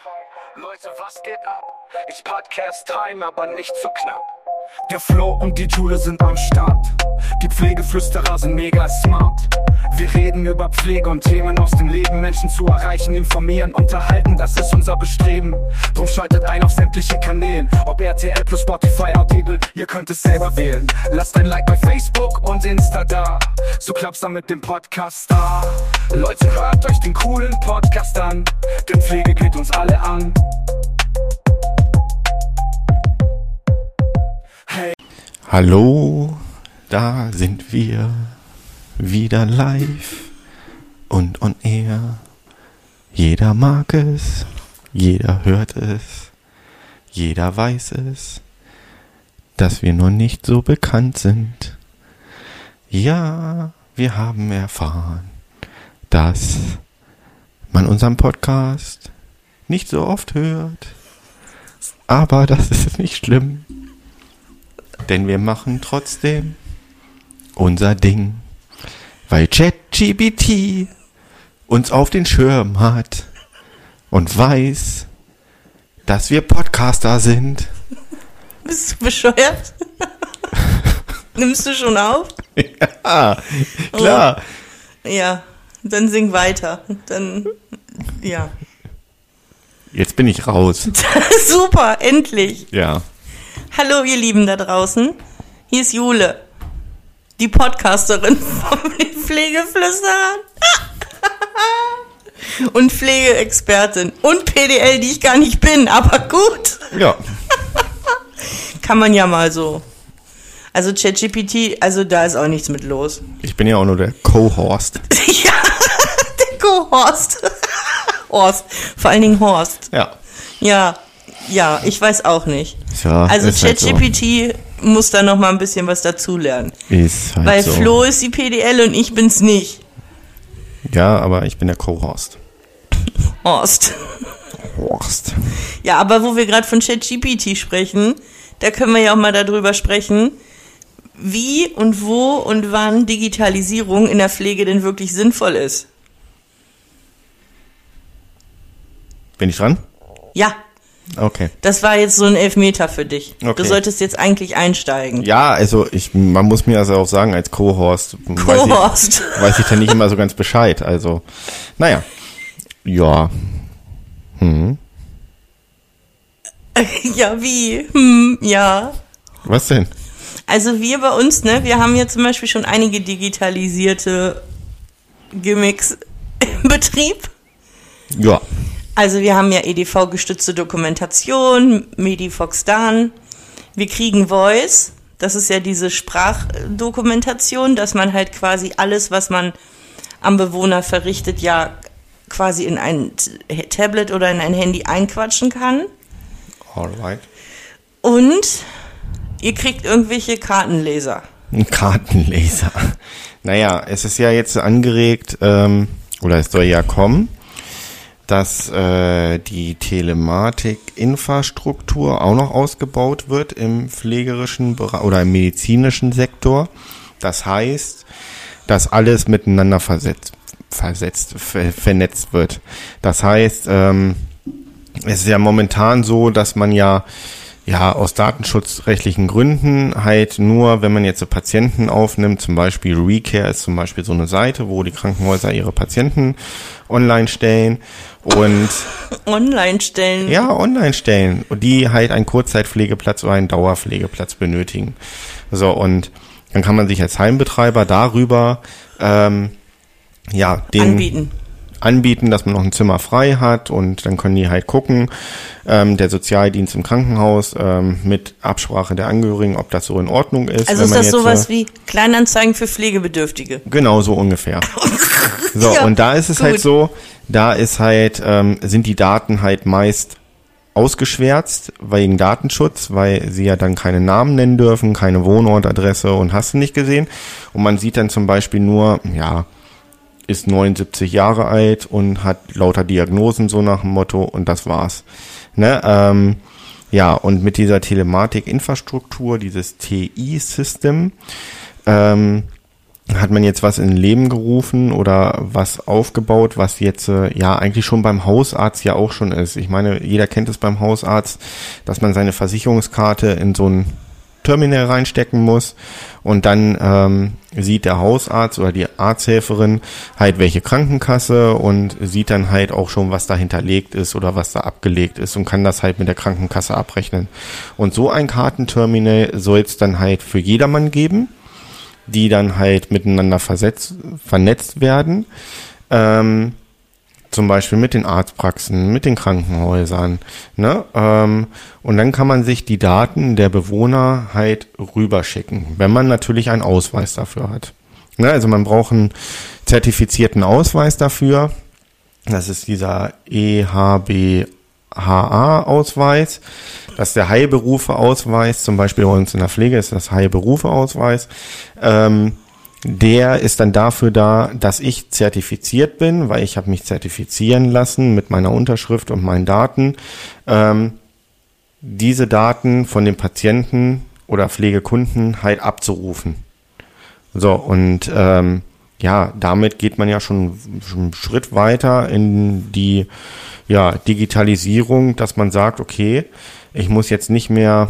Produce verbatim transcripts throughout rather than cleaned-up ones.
Leute, was geht ab? Ich Podcast Time, aber nicht zu knapp. Der Flo und die Jude sind am Start. Die Pflegeflüsterer sind mega smart. Wir reden über Pflege und Themen aus dem Leben. Menschen zu erreichen, informieren, unterhalten, das ist unser Bestreben. Drum schaltet ein auf sämtliche Kanälen. Ob R T L plus Spotify, Audible, ihr könnt es selber wählen. Lasst ein Like bei Facebook und Insta da. So klappt's dann mit dem Podcast da. Leute, hört euch den coolen Podcast an. Denn Pflege geht uns alle an. Hey. Hallo, da sind wir wieder live und on air. Jeder mag es, jeder hört es, jeder weiß es, dass wir noch nicht so bekannt sind. Ja, wir haben erfahren, dass man unseren Podcast nicht so oft hört, aber das ist nicht schlimm, denn wir machen trotzdem unser Ding. Weil ChatGPT uns auf den Schirm hat und weiß, dass wir Podcaster sind. Bist du bescheuert? Nimmst du schon auf? Ja, klar. Oh. Ja, dann sing weiter. Dann, ja. Jetzt bin ich raus. Super, endlich. Ja. Hallo ihr Lieben da draußen. Hier ist Jule. Die Podcasterin von den Pflegeflüsterern und Pflegeexpertin und P D L, die ich gar nicht bin, aber gut. Ja. Kann man ja mal so. Also ChatGPT, also da ist auch nichts mit los. Ich bin ja auch nur der Co-Horst. Ja, der Co-Horst. Horst, vor allen Dingen Horst. Ja. Ja, ja, ich weiß auch nicht. Ja, also ChatGPT halt so. Muss da noch mal ein bisschen was dazulernen. Ist halt Weil so. Flo ist die P D L und ich bin's nicht. Ja, aber ich bin der Co-Horst. Horst. Horst. Ja, aber wo wir gerade von ChatGPT sprechen, da können wir ja auch mal darüber sprechen, wie und wo und wann Digitalisierung in der Pflege denn wirklich sinnvoll ist. Bin ich dran? Ja. Okay. Das war jetzt so ein Elfmeter für dich. Okay. Du solltest jetzt eigentlich einsteigen. Ja, also ich, man muss mir also auch sagen, als Co-Horst, Co-Horst. Weiß, ich, weiß ich da nicht immer so ganz Bescheid. Also, naja. Ja. Hm. Ja, wie? Hm, ja. Was denn? Also wir bei uns, ne, wir haben ja zum Beispiel schon einige digitalisierte Gimmicks im Betrieb. Ja. Also wir haben ja E D V-gestützte Dokumentation, Medifox-Dan. Wir kriegen Voice, das ist ja diese Sprachdokumentation, dass man halt quasi alles, was man am Bewohner verrichtet, ja quasi in ein Tablet oder in ein Handy einquatschen kann. Alright. Und ihr kriegt irgendwelche Kartenleser. Ein Kartenleser. Naja, es ist ja jetzt angeregt, ähm, oder es soll ja kommen, dass äh, die Telematik-Infrastruktur auch noch ausgebaut wird im pflegerischen Bereich oder im medizinischen Sektor. Das heißt, dass alles miteinander versetzt, versetzt, ver, vernetzt wird. Das heißt, ähm, es ist ja momentan so, dass man ja ja aus datenschutzrechtlichen Gründen halt nur, wenn man jetzt so Patienten aufnimmt, zum Beispiel ReCare ist zum Beispiel so eine Seite, wo die Krankenhäuser ihre Patienten online stellen und online stellen. Ja, online stellen und die halt einen Kurzzeitpflegeplatz oder einen Dauerpflegeplatz benötigen. So, und dann kann man sich als Heimbetreiber darüber ähm, ja den anbieten. anbieten, dass man noch ein Zimmer frei hat und dann können die halt gucken, ähm, der Sozialdienst im Krankenhaus ähm, mit Absprache der Angehörigen, ob das so in Ordnung ist. Also wenn ist man das jetzt, sowas wie Kleinanzeigen für Pflegebedürftige? Genau, so ungefähr. So, ja, und da ist es gut. halt so, da ist halt, ähm, sind die Daten halt meist ausgeschwärzt wegen Datenschutz, weil sie ja dann keine Namen nennen dürfen, keine Wohnortadresse und hast du nicht gesehen. Und man sieht dann zum Beispiel nur, ja, ist neunundsiebzig Jahre alt und hat lauter Diagnosen, so nach dem Motto, und das war's. Ne? Ähm, ja, und mit dieser Telematik-Infrastruktur, dieses T I-System, ähm, hat man jetzt was in Leben gerufen oder was aufgebaut, was jetzt äh, ja eigentlich schon beim Hausarzt ja auch schon ist. Ich meine, jeder kennt es beim Hausarzt, dass man seine Versicherungskarte in so ein Terminal reinstecken muss und dann ähm, sieht der Hausarzt oder die Arzthelferin halt welche Krankenkasse und sieht dann halt auch schon, was da hinterlegt ist oder was da abgelegt ist und kann das halt mit der Krankenkasse abrechnen. Und so ein Kartenterminal soll es dann halt für jedermann geben, die dann halt miteinander versetzt, vernetzt werden. Ähm, zum Beispiel mit den Arztpraxen, mit den Krankenhäusern, ne? Ähm, und dann kann man sich die Daten der Bewohner halt rüberschicken, wenn man natürlich einen Ausweis dafür hat. Ne? Also man braucht einen zertifizierten Ausweis dafür. Das ist dieser E H B H A-Ausweis. Das ist der Heilberufe-Ausweis. Zum Beispiel bei uns in der Pflege ist das Heilberufe-Ausweis. Ähm, Der ist dann dafür da, dass ich zertifiziert bin, weil ich habe mich zertifizieren lassen mit meiner Unterschrift und meinen Daten, ähm, diese Daten von den Patienten oder Pflegekunden halt abzurufen. So, und ähm, ja, damit geht man ja schon, schon einen Schritt weiter in die ja, Digitalisierung, dass man sagt, okay, ich muss jetzt nicht mehr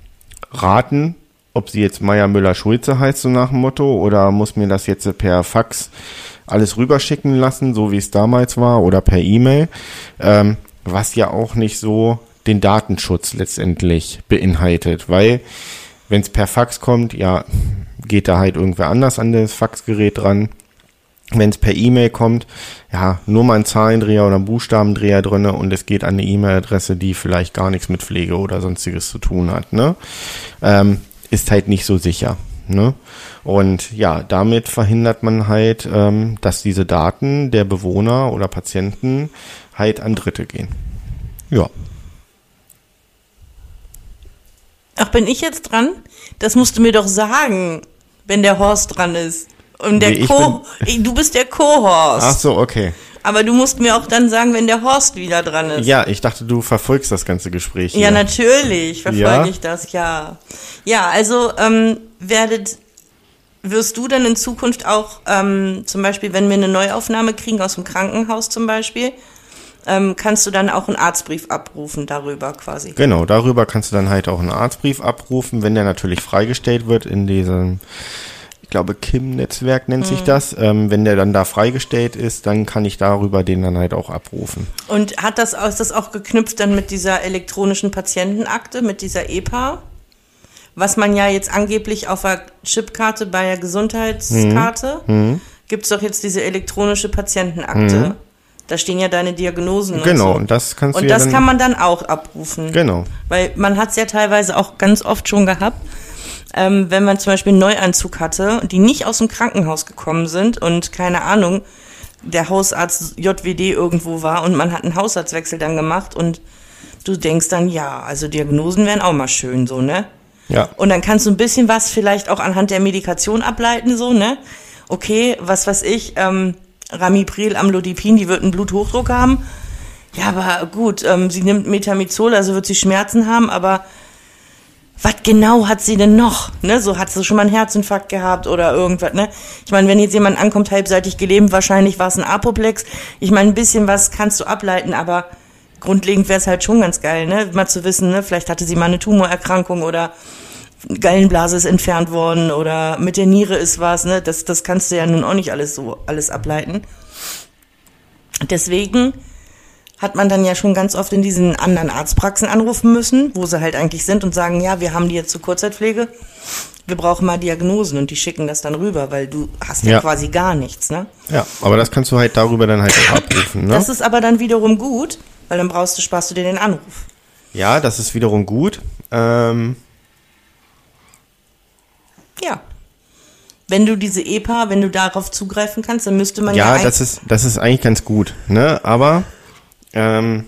raten, ob sie jetzt Meier Müller Schulze heißt, so nach dem Motto, oder muss mir das jetzt per Fax alles rüberschicken lassen, so wie es damals war, oder per E-Mail, ähm, was ja auch nicht so den Datenschutz letztendlich beinhaltet, weil wenn es per Fax kommt, ja, geht da halt irgendwer anders an das Faxgerät dran. Wenn es per E-Mail kommt, ja, nur mal ein Zahlendreher oder ein Buchstabendreher drinne und es geht an eine E-Mail-Adresse, die vielleicht gar nichts mit Pflege oder sonstiges zu tun hat, ne? Ähm, ist halt nicht so sicher, ne? Und ja, damit verhindert man halt, ähm, dass diese Daten der Bewohner oder Patienten halt an Dritte gehen. Ja. Ach, bin ich jetzt dran? Das musst du mir doch sagen, wenn der Horst dran ist. Und der Nee, ich Co. Du bist der Co-Horst. Ach so, okay. Aber du musst mir auch dann sagen, wenn der Horst wieder dran ist. Ja, ich dachte, du verfolgst das ganze Gespräch hier. Ja, natürlich verfolge Ja? ich das, ja. Ja, also ähm, werdet, wirst du dann in Zukunft auch, ähm, zum Beispiel, wenn wir eine Neuaufnahme kriegen aus dem Krankenhaus zum Beispiel, ähm, kannst du dann auch einen Arztbrief abrufen darüber quasi. Genau, darüber kannst du dann halt auch einen Arztbrief abrufen, wenn der natürlich freigestellt wird in diesem, ich glaube, K I M-Netzwerk nennt sich das. Ähm, wenn der dann da freigestellt ist, dann kann ich darüber den dann halt auch abrufen. Und hat das, ist das auch geknüpft dann mit dieser elektronischen Patientenakte, mit dieser E P A? Was man ja jetzt angeblich auf der Chipkarte bei der Gesundheitskarte, mhm. gibt es doch jetzt diese elektronische Patientenakte. Mhm. Da stehen ja deine Diagnosen Genau, und so. und das kannst du Und ja das dann, kann man dann auch abrufen. Genau. Weil man hat es ja teilweise auch ganz oft schon gehabt, ähm, wenn man zum Beispiel einen Neuanzug hatte, die nicht aus dem Krankenhaus gekommen sind und keine Ahnung, der Hausarzt J W D irgendwo war und man hat einen Hausarztwechsel dann gemacht und du denkst dann, ja, also Diagnosen wären auch mal schön, so, ne? Ja. Und dann kannst du ein bisschen was vielleicht auch anhand der Medikation ableiten, so, ne? Okay, was weiß ich, ähm, Ramipril, Amlodipin, die wird einen Bluthochdruck haben. Ja, aber gut, ähm, sie nimmt Metamizol, also wird sie Schmerzen haben, aber was genau hat sie denn noch? Ne? So, hat sie schon mal einen Herzinfarkt gehabt oder irgendwas, ne? Ich meine, wenn jetzt jemand ankommt, halbseitig gelähmt, wahrscheinlich war es ein Apoplex. Ich meine, ein bisschen was kannst du ableiten, aber grundlegend wäre es halt schon ganz geil, ne? Mal zu wissen, ne? Vielleicht hatte sie mal eine Tumorerkrankung oder Gallenblase ist entfernt worden oder mit der Niere ist was, ne? Das, das kannst du ja nun auch nicht alles so, alles ableiten. Deswegen hat man dann ja schon ganz oft in diesen anderen Arztpraxen anrufen müssen, wo sie halt eigentlich sind und sagen, ja, wir haben die jetzt zur Kurzzeitpflege, wir brauchen mal Diagnosen und die schicken das dann rüber, weil du hast ja, Ja. quasi gar nichts, ne? Ja, aber das kannst du halt darüber dann halt auch abrufen, ne? Das ist aber dann wiederum gut, weil dann brauchst du, sparst du dir den Anruf. Ja, das ist wiederum gut. Ähm, Ja. Wenn du diese E P A, wenn du darauf zugreifen kannst, dann müsste man ja, ja... das ist, das ist eigentlich ganz gut, ne? Aber ähm,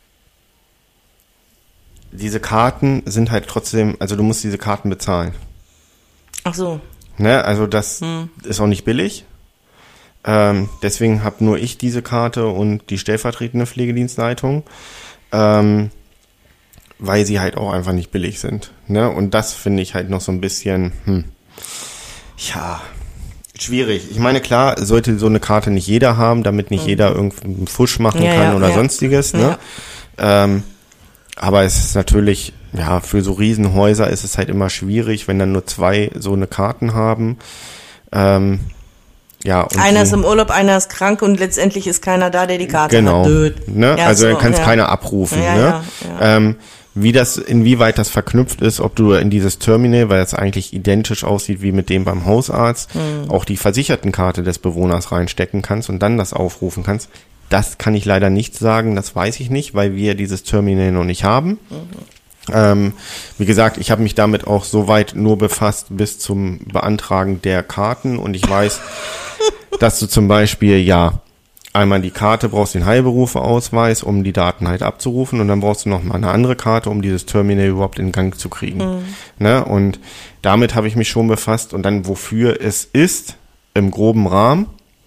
diese Karten sind halt trotzdem, also du musst diese Karten bezahlen. Ach so. Ne? Also das Hm. ist auch nicht billig. Ähm, deswegen habe nur ich diese Karte und die stellvertretende Pflegedienstleitung, ähm, weil sie halt auch einfach nicht billig sind. Ne? Und das finde ich halt noch so ein bisschen, hm, ja, Schwierig. Ich meine, klar, sollte so eine Karte nicht jeder haben, damit nicht mhm. jeder irgendeinen Fusch machen ja, kann ja, oder ja. sonstiges. Ne? Ja. Ähm, aber es ist natürlich, ja, für so Riesenhäuser ist es halt immer schwierig, wenn dann nur zwei so eine Karten haben. Ähm, ja, und einer so, ist im Urlaub, einer ist krank und letztendlich ist keiner da, der die Karte genau, hat. Död. Ne? Ja, also so, dann kann es ja. keiner abrufen. Ja, ne? ja, ja. Ähm, wie das, inwieweit das verknüpft ist, ob du in dieses Terminal, weil es eigentlich identisch aussieht wie mit dem beim Hausarzt, mhm. auch die Versichertenkarte des Bewohners reinstecken kannst und dann das aufrufen kannst. Das kann ich leider nicht sagen, das weiß ich nicht, weil wir dieses Terminal noch nicht haben. Mhm. Ähm, wie gesagt, ich habe mich damit auch soweit nur befasst bis zum Beantragen der Karten und ich weiß, dass du zum Beispiel, ja, einmal die Karte, brauchst den Heilberufeausweis, um die Daten halt abzurufen und dann brauchst du noch mal eine andere Karte, um dieses Terminal überhaupt in Gang zu kriegen. Mhm. Ne? Und damit habe ich mich schon befasst und dann wofür es ist, im groben Rahmen.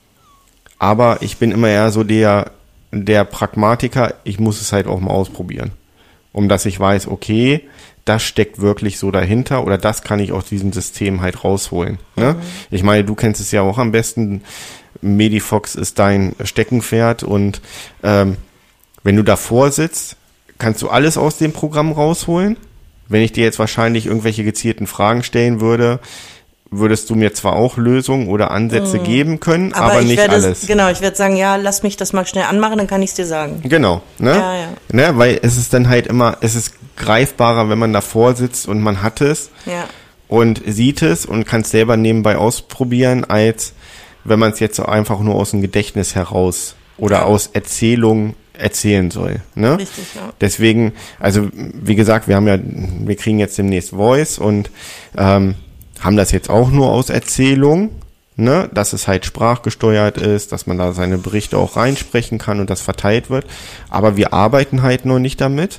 Aber ich bin immer eher so der, der Pragmatiker, ich muss es halt auch mal ausprobieren. Um dass ich weiß, okay, das steckt wirklich so dahinter oder das kann ich aus diesem System halt rausholen. Ne? Mhm. Ich meine, du kennst es ja auch am besten, Medifox ist dein Steckenpferd und ähm, wenn du davor sitzt, kannst du alles aus dem Programm rausholen. Wenn ich dir jetzt wahrscheinlich irgendwelche gezielten Fragen stellen würde, würdest du mir zwar auch Lösungen oder Ansätze mhm. geben können, aber, aber nicht werde, alles. Genau, ich werde sagen, ja, lass mich das mal schnell anmachen, dann kann ich es dir sagen. Genau, ne? Ja, ja. Ne? Weil es ist dann halt immer, es ist greifbarer, wenn man davor sitzt und man hat es ja. und sieht es und kann es selber nebenbei ausprobieren, als wenn man es jetzt so einfach nur aus dem Gedächtnis heraus oder ja. aus Erzählung erzählen soll. Ne? Richtig, ja. Deswegen, also wie gesagt, wir haben ja, wir kriegen jetzt demnächst Voice und ähm, haben das jetzt auch nur aus Erzählung, ne, dass es halt sprachgesteuert ist, dass man da seine Berichte auch reinsprechen kann und das verteilt wird. Aber wir arbeiten halt noch nicht damit,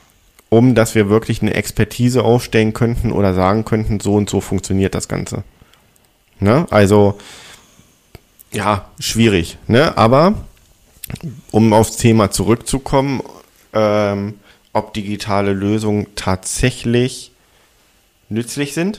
um dass wir wirklich eine Expertise aufstellen könnten oder sagen könnten, so und so funktioniert das Ganze. Ne? Also ja, schwierig, ne? Aber um aufs Thema zurückzukommen, ähm, ob digitale Lösungen tatsächlich nützlich sind?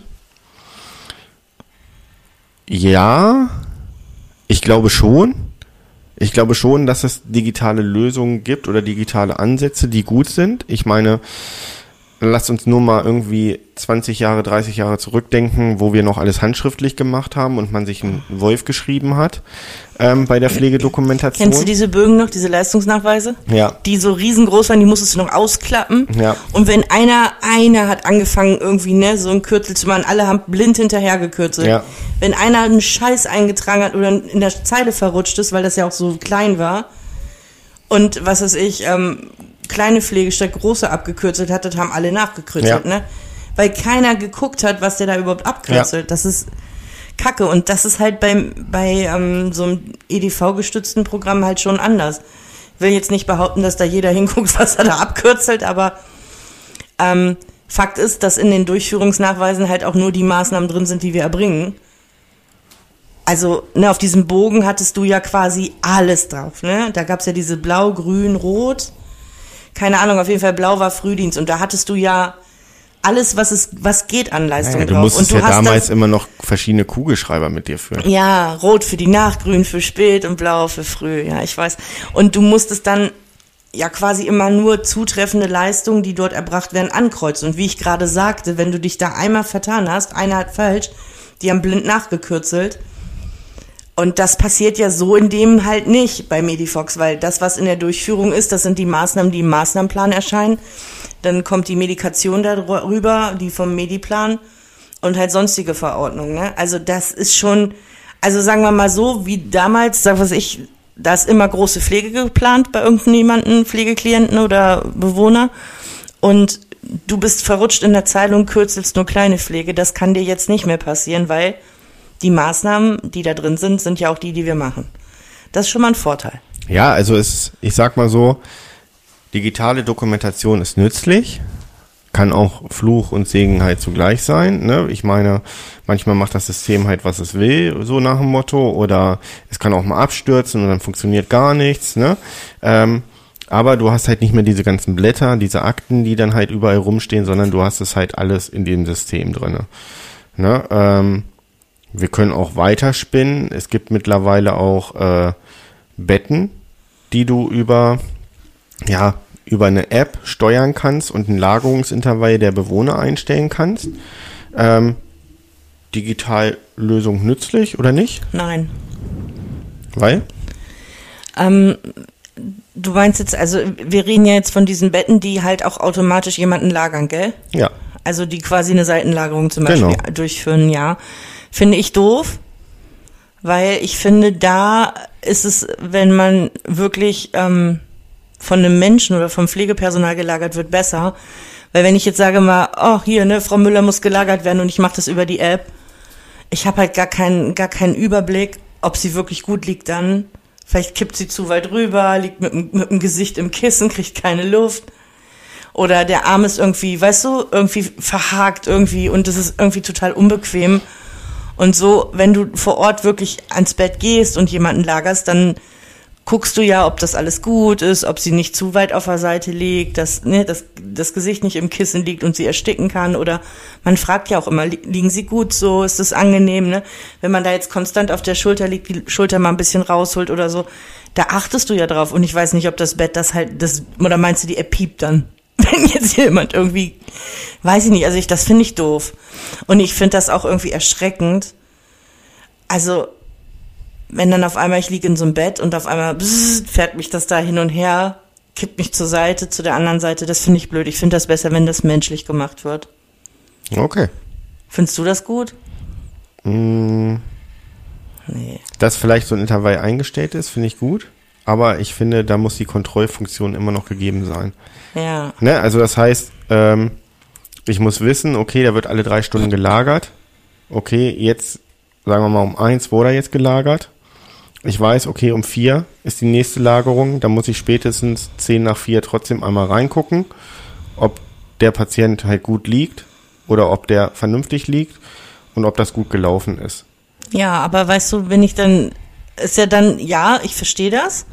Ja, ich glaube schon. Ich glaube schon, dass es digitale Lösungen gibt oder digitale Ansätze, die gut sind. Ich meine, lasst uns nur mal irgendwie zwanzig Jahre, dreißig Jahre zurückdenken, wo wir noch alles handschriftlich gemacht haben und man sich einen Wolf geschrieben hat ähm, bei der Pflegedokumentation. Kennst du diese Bögen noch, diese Leistungsnachweise? Ja. Die so riesengroß waren, die musstest du noch ausklappen. Ja. Und wenn einer, einer hat angefangen irgendwie, ne, so ein Kürzel zu machen, alle haben blind hinterher gekürzelt. Ja. Wenn einer einen Scheiß eingetragen hat oder in der Zeile verrutscht ist, weil das ja auch so klein war und was weiß ich, ähm, kleine Pflege statt große abgekürzelt hat, das haben alle nachgekürzelt, ja. ne? Weil keiner geguckt hat, was der da überhaupt abkürzelt. Ja. Das ist Kacke. Und das ist halt beim, bei ähm, so einem E D V-gestützten Programm halt schon anders. Ich will jetzt nicht behaupten, dass da jeder hinguckt, was er da abkürzelt, aber ähm, Fakt ist, dass in den Durchführungsnachweisen halt auch nur die Maßnahmen drin sind, die wir erbringen. Also, ne, auf diesem Bogen hattest du ja quasi alles drauf, ne? Da gab's ja diese Blau, Grün, Rot. Keine Ahnung, auf jeden Fall Blau war Frühdienst und da hattest du ja alles, was es, was geht an Leistung ja, drauf. Du musstest und du ja hast damals das, immer noch verschiedene Kugelschreiber mit dir führen. Ja, Rot für die Nacht, Grün für spät und Blau für früh, ja, ich weiß. Und du musstest dann ja quasi immer nur zutreffende Leistungen, die dort erbracht werden, ankreuzen. Und wie ich gerade sagte, wenn du dich da einmal vertan hast, einer hat falsch, die haben blind nachgekürzelt. Und das passiert ja so in dem halt nicht bei Medifox, weil das, was in der Durchführung ist, das sind die Maßnahmen, die im Maßnahmenplan erscheinen. Dann kommt die Medikation darüber, die vom Mediplan und halt sonstige Verordnungen, ne? Also das ist schon, also sagen wir mal so, wie damals, sag was ich, da ist immer große Pflege geplant bei irgendjemanden, Pflegeklienten oder Bewohner. Und du bist verrutscht in der Zeile und kürzelst nur kleine Pflege. Das kann dir jetzt nicht mehr passieren, weil die Maßnahmen, die da drin sind, sind ja auch die, die wir machen. Das ist schon mal ein Vorteil. Ja, also es, ich sag mal so, digitale Dokumentation ist nützlich, kann auch Fluch und Segen halt zugleich sein, ne? Ich meine, manchmal macht das System halt, was es will, so nach dem Motto, oder es kann auch mal abstürzen und dann funktioniert gar nichts, ne? Ähm, aber du hast halt nicht mehr diese ganzen Blätter, diese Akten, die dann halt überall rumstehen, sondern du hast es halt alles in dem System drinne, ne? Ähm, wir können auch weiterspinnen. Es gibt mittlerweile auch äh, Betten, die du über, ja, über eine App steuern kannst und ein Lagerungsintervall der Bewohner einstellen kannst. Ähm, Digitallösung nützlich oder nicht? Nein. Weil? Ähm, du meinst jetzt, also wir reden ja jetzt von diesen Betten, die halt auch automatisch jemanden lagern, gell? Ja. Also die quasi eine Seitenlagerung zum Beispiel Genau. durchführen, ja. Finde ich doof, weil ich finde, da ist es, wenn man wirklich ähm, von einem Menschen oder vom Pflegepersonal gelagert wird, besser. Weil wenn ich jetzt sage mal, oh hier, ne, Frau Müller muss gelagert werden und ich mache das über die App, ich habe halt gar keinen, gar keinen Überblick, ob sie wirklich gut liegt dann. Vielleicht kippt sie zu weit rüber, liegt mit, mit dem Gesicht im Kissen, kriegt keine Luft. Oder der Arm ist irgendwie, weißt du, irgendwie verhakt irgendwie und das ist irgendwie total unbequem. Und so, wenn du vor Ort wirklich ans Bett gehst und jemanden lagerst, dann guckst du ja, ob das alles gut ist, ob sie nicht zu weit auf der Seite liegt, dass ne, dass das Gesicht nicht im Kissen liegt und sie ersticken kann. Oder man fragt ja auch immer, li- liegen sie gut so, ist das angenehm, ne? Wenn man da jetzt konstant auf der Schulter liegt, die Schulter mal ein bisschen rausholt oder so, da achtest du ja drauf. Und ich weiß nicht, ob das Bett das halt, das oder meinst du, die App piept dann? Wenn jetzt jemand irgendwie, weiß ich nicht, also ich, das finde ich doof. Und ich finde das auch irgendwie erschreckend. Also, wenn dann auf einmal, ich liege in so einem Bett und auf einmal bzzz, fährt mich das da hin und her, kippt mich zur Seite, zu der anderen Seite, das finde ich blöd. Ich finde das besser, wenn das menschlich gemacht wird. Okay. Findest du das gut? Mm, Nee. dass vielleicht so ein Intervall eingestellt ist, finde ich gut. Aber ich finde, da muss die Kontrollfunktion immer noch gegeben sein. Ja. Ne? Also das heißt, ähm, ich muss wissen, okay, da wird alle drei Stunden gelagert. Okay, jetzt, sagen wir mal, um eins wurde er jetzt gelagert. Ich weiß, okay, um vier ist die nächste Lagerung. Da muss ich spätestens zehn nach vier trotzdem einmal reingucken, ob der Patient halt gut liegt oder ob der vernünftig liegt und ob das gut gelaufen ist. Ja, aber weißt du, wenn ich dann, ist ja dann, ja, ich verstehe das.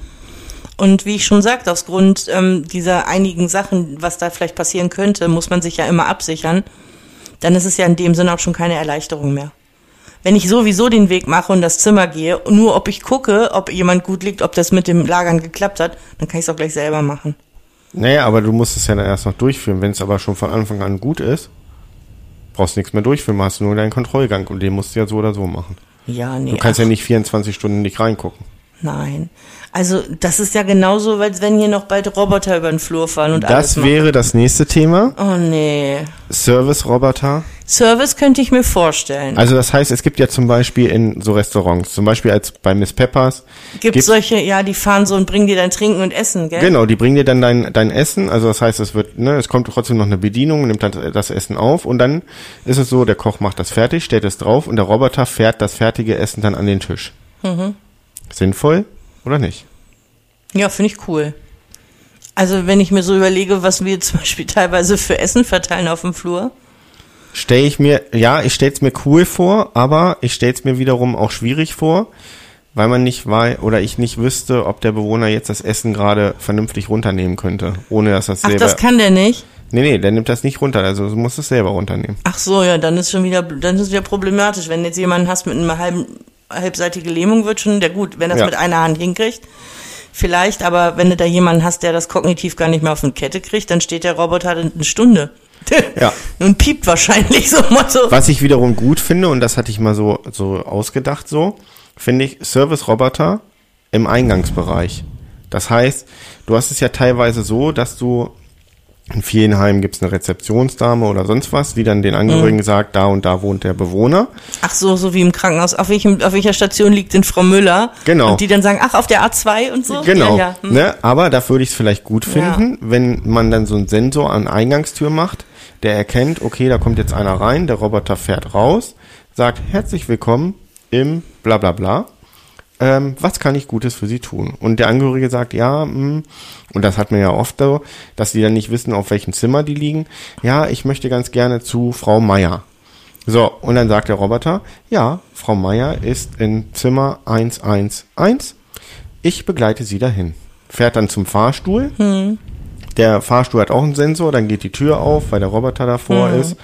Und wie ich schon sagte, aus Grund ähm, dieser einigen Sachen, was da vielleicht passieren könnte, muss man sich ja immer absichern. Dann ist es ja in dem Sinne auch schon keine Erleichterung mehr. Wenn ich sowieso den Weg mache und das Zimmer gehe, nur ob ich gucke, ob jemand gut liegt, ob das mit dem Lagern geklappt hat, dann kann ich es auch gleich selber machen. Naja, aber du musst es ja dann erst noch durchführen. Wenn es aber schon von Anfang an gut ist, brauchst du nichts mehr durchführen, hast du nur deinen Kontrollgang und den musst du ja so oder so machen. Ja, nee. Du kannst ach, ja nicht vierundzwanzig Stunden nicht reingucken. Nein. Also das ist ja genauso, als wenn hier noch bald Roboter über den Flur fahren und alles Das machen. wäre das nächste Thema. Oh nee. Service-Roboter. Service könnte ich mir vorstellen. Also das heißt, es gibt ja zum Beispiel in so Restaurants, zum Beispiel als bei Miss Peppers. Gibt gibt- solche, ja, die fahren so und bringen dir dann Trinken und Essen, gell? Genau, die bringen dir dann dein, dein Essen. Also das heißt, es wird, ne, es kommt trotzdem noch eine Bedienung, nimmt dann das Essen auf und dann ist es so, der Koch macht das fertig, stellt es drauf und der Roboter fährt das fertige Essen dann an den Tisch. Mhm. Sinnvoll oder nicht? Ja, finde ich cool. Also wenn ich mir so überlege, was wir zum Beispiel teilweise für Essen verteilen auf dem Flur. Stell ich mir, ja, ich stell's mir cool vor, aber ich stell's mir wiederum auch schwierig vor, weil man nicht weiß oder ich nicht wüsste, ob der Bewohner jetzt das Essen gerade vernünftig runternehmen könnte, ohne dass das Ach, selber. das kann der nicht? Nee, nee, der nimmt das nicht runter, also du musst es selber runternehmen. Ach so, ja, dann ist schon wieder, dann ist es wieder problematisch. Wenn jetzt jemanden hast mit einer halben, halbseitige Lähmung, wird schon, der gut, wenn das Ja. mit einer Hand hinkriegt. Vielleicht, aber wenn du da jemanden hast, der das kognitiv gar nicht mehr auf die Kette kriegt, dann steht der Roboter eine Stunde. Ja. Und piept wahrscheinlich so mal so. Was ich wiederum gut finde, und das hatte ich mal so, so ausgedacht so, finde ich Service-Roboter im Eingangsbereich. Das heißt, du hast es ja teilweise so, dass du in vielen Heimen gibt's eine Rezeptionsdame oder sonst was, die dann den Angehörigen Mhm. sagt, da und da wohnt der Bewohner. Ach so, so wie im Krankenhaus. Auf, welchem, auf welcher Station liegt denn Frau Müller? Genau. Und die dann sagen, ach, auf der A zwei und so? Genau, Ja, ja. Hm. ne? Aber da würde ich es vielleicht gut finden, wenn man dann so einen Sensor an Eingangstür macht, der erkennt, okay, da kommt jetzt einer rein, der Roboter fährt raus, sagt, herzlich willkommen im bla bla bla. Ähm, was kann ich Gutes für Sie tun? Und der Angehörige sagt, ja, mh, und das hat man ja oft so, dass die dann nicht wissen, auf welchem Zimmer die liegen. Ja, ich möchte ganz gerne zu Frau Meier. So, und dann sagt der Roboter, ja, Frau Meier ist in Zimmer eins eins eins. Ich begleite Sie dahin. Fährt dann zum Fahrstuhl. Hm. Der Fahrstuhl hat auch einen Sensor, dann geht die Tür auf, weil der Roboter davor Mhm. ist.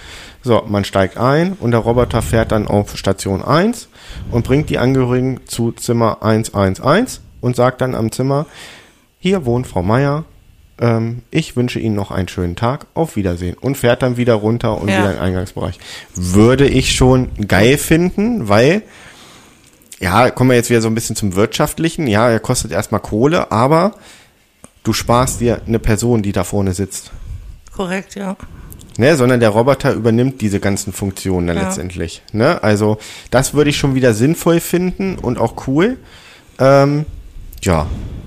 So, man steigt ein und der Roboter fährt dann auf Station eins und bringt die Angehörigen zu Zimmer eins eins eins und sagt dann am Zimmer, hier wohnt Frau Meier, ähm, ich wünsche Ihnen noch einen schönen Tag, auf Wiedersehen. Und fährt dann wieder runter und ja. wieder in den Eingangsbereich. Würde ich schon geil finden, weil, ja, kommen wir jetzt wieder so ein bisschen zum Wirtschaftlichen, ja, er kostet erstmal Kohle, aber du sparst dir eine Person, die da vorne sitzt. Korrekt, ja. Ne, sondern der Roboter übernimmt diese ganzen Funktionen dann ja. letztendlich. Ne? Also das würde ich schon wieder sinnvoll finden und auch cool. Ähm, ja.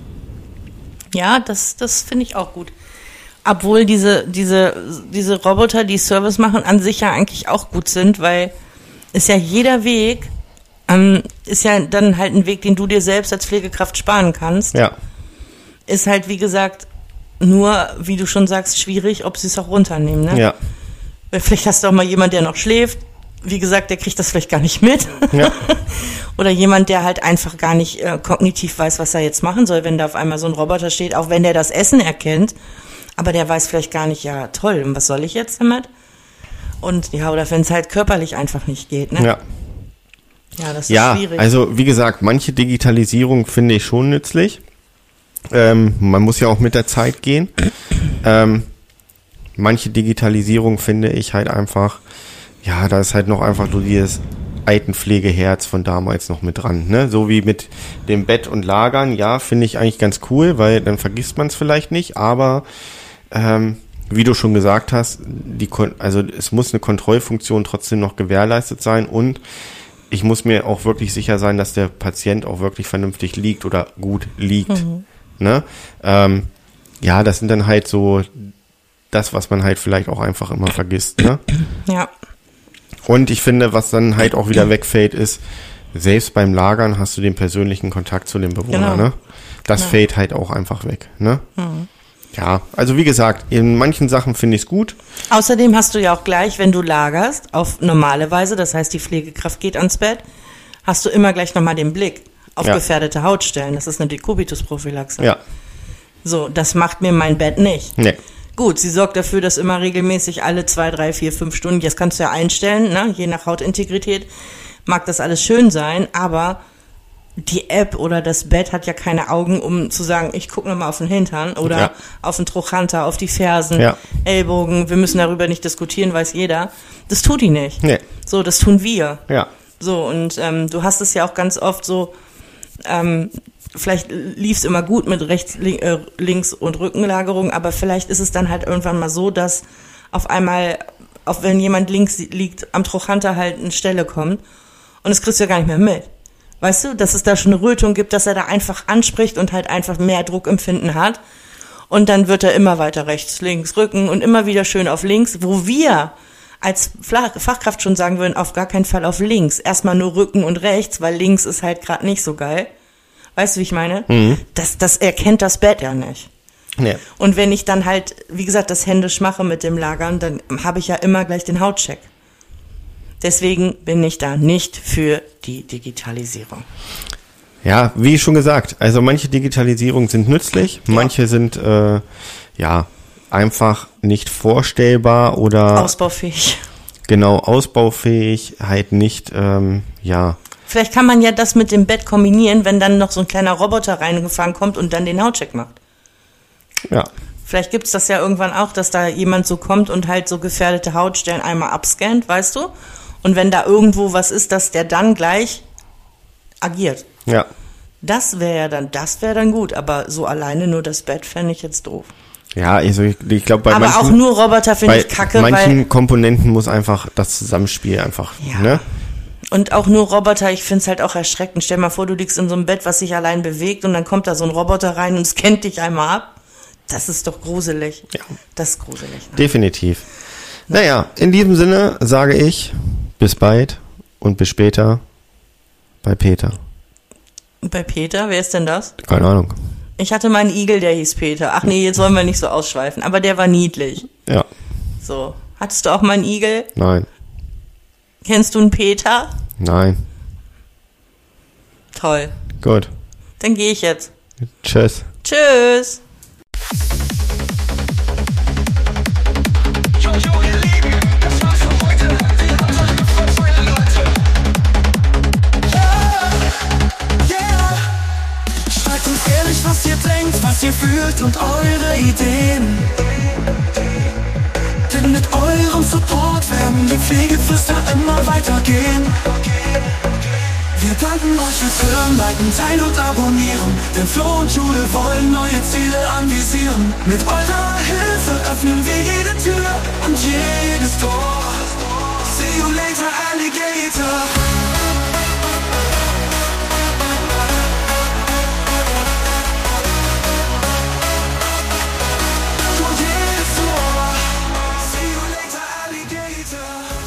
Ja, das, das finde ich auch gut. Obwohl diese, diese, diese Roboter, die Service machen, an sich ja eigentlich auch gut sind, weil ist ja jeder Weg, ähm, ist ja dann halt ein Weg, den du dir selbst als Pflegekraft sparen kannst. Ja. Ist halt, wie gesagt, nur, wie du schon sagst, schwierig, ob sie es auch runternehmen, ne? Ja. Weil vielleicht hast du auch mal jemand, der noch schläft. Wie gesagt, der kriegt das vielleicht gar nicht mit. Ja. Oder jemand, der halt einfach gar nicht äh, kognitiv weiß, was er jetzt machen soll, wenn da auf einmal so ein Roboter steht, auch wenn der das Essen erkennt. Aber der weiß vielleicht gar nicht, ja toll, und was soll ich jetzt damit? Und ja, oder wenn es halt körperlich einfach nicht geht, ne? Ja. Ja, das ist Ja, schwierig. also wie gesagt, manche Digitalisierung finde ich schon nützlich. Ähm, man muss ja auch mit der Zeit gehen. Ähm, manche Digitalisierung finde ich halt einfach, ja, da ist halt noch einfach nur dieses Altenpflegeherz von damals noch mit dran, ne? So wie mit dem Bett und Lagern, ja, finde ich eigentlich ganz cool, weil dann vergisst man es vielleicht nicht, aber ähm, wie du schon gesagt hast, die Kon- also es muss eine Kontrollfunktion trotzdem noch gewährleistet sein und ich muss mir auch wirklich sicher sein, dass der Patient auch wirklich vernünftig liegt oder gut liegt. Mhm. Ne? Ähm, ja, das sind dann halt so das, was man halt vielleicht auch einfach immer vergisst. Ne? Ja. Und ich finde, was dann halt auch wieder wegfällt, ist, selbst beim Lagern hast du den persönlichen Kontakt zu dem Bewohner. Genau. Ne? Das Genau. fällt halt auch einfach weg. Ne? Mhm. Ja, also wie gesagt, in manchen Sachen finde ich es gut. Außerdem hast du ja auch gleich, wenn du lagerst, auf normale Weise, das heißt, die Pflegekraft geht ans Bett, hast du immer gleich nochmal den Blick auf Ja. gefährdete Hautstellen. Das ist eine Dekubitusprophylaxe. Ja. So, das macht mir mein Bett nicht. Nee. Gut, sie sorgt dafür, dass immer regelmäßig alle zwei, drei, vier, fünf Stunden, das kannst du ja einstellen, ne? Je nach Hautintegrität, mag das alles schön sein, aber die App oder das Bett hat ja keine Augen, um zu sagen, ich gucke nochmal auf den Hintern oder Ja. auf den Trochanter, auf die Fersen, Ja. Ellbogen, wir müssen darüber nicht diskutieren, weiß jeder. Das tut die nicht. Nee. So, das tun wir. Ja. So, und ähm, du hast es ja auch ganz oft so, ähm, vielleicht lief es immer gut mit rechts, li- äh, links und Rückenlagerung, aber vielleicht ist es dann halt irgendwann mal so, dass auf einmal, auch wenn jemand links liegt, am Trochanter halt eine Stelle kommt und das kriegst du ja gar nicht mehr mit. Weißt du, dass es da schon eine Rötung gibt, dass er da einfach anspricht und halt einfach mehr Druckempfinden hat. Und dann wird er immer weiter rechts, links, Rücken und immer wieder schön auf links, wo wir als Fla- Fachkraft schon sagen würden, auf gar keinen Fall auf links. Erstmal nur Rücken und rechts, weil links ist halt gerade nicht so geil. Weißt du, wie ich meine? Mhm. Das, das erkennt das Bett ja nicht. Nee. Und wenn ich dann halt, wie gesagt, das händisch mache mit dem Lagern, dann habe ich ja immer gleich den Hautcheck. Deswegen bin ich da nicht für die Digitalisierung. Ja, wie schon gesagt, also manche Digitalisierungen sind nützlich, Ja. manche sind äh, ja einfach nicht vorstellbar oder Ausbaufähig. genau ausbaufähig, halt nicht, ähm, ja, Vielleicht kann man ja das mit dem Bett kombinieren, wenn dann noch so ein kleiner Roboter reingefahren kommt und dann den Hautcheck macht. ja, Vielleicht gibt's das ja irgendwann auch, dass da jemand so kommt und halt so gefährdete Hautstellen einmal abscannt, weißt du? Und wenn da irgendwo was ist, dass der dann gleich agiert. ja. Das wäre ja dann, das wäre dann gut, aber so alleine nur das Bett fände ich jetzt doof. Ja, also ich, ich glaube bei aber manchen, auch nur Roboter finde bei ich kacke, manchen weil, Komponenten muss einfach das Zusammenspiel einfach, Ja. ne? und auch nur Roboter, ich finde es halt auch erschreckend. Stell mal vor, du liegst in so einem Bett, was sich allein bewegt und dann kommt da so ein Roboter rein und scannt dich einmal ab. Das ist doch gruselig. Ja. Das ist gruselig. Ne? Definitiv. Naja, in diesem Sinne sage ich bis bald und bis später bei Peter. Bei Peter, wer ist denn das? Keine Ahnung. Ich hatte mal einen Igel, der hieß Peter. Ach nee, jetzt wollen wir nicht so ausschweifen, aber der war niedlich. Ja, So. Hattest du auch mal einen Igel? nein, Kennst du einen Peter? nein. Toll. Gut. Dann gehe ich jetzt. Tschüss. Tschüss. Jo, jo, ihr Lieben, das war's für heute. Pflegeflüster immer weitergehen. Wir danken euch fürs Hören, liken, teilen und abonnieren. Denn Flo und Jule wollen neue Ziele anvisieren. Mit eurer Hilfe öffnen wir jede Tür.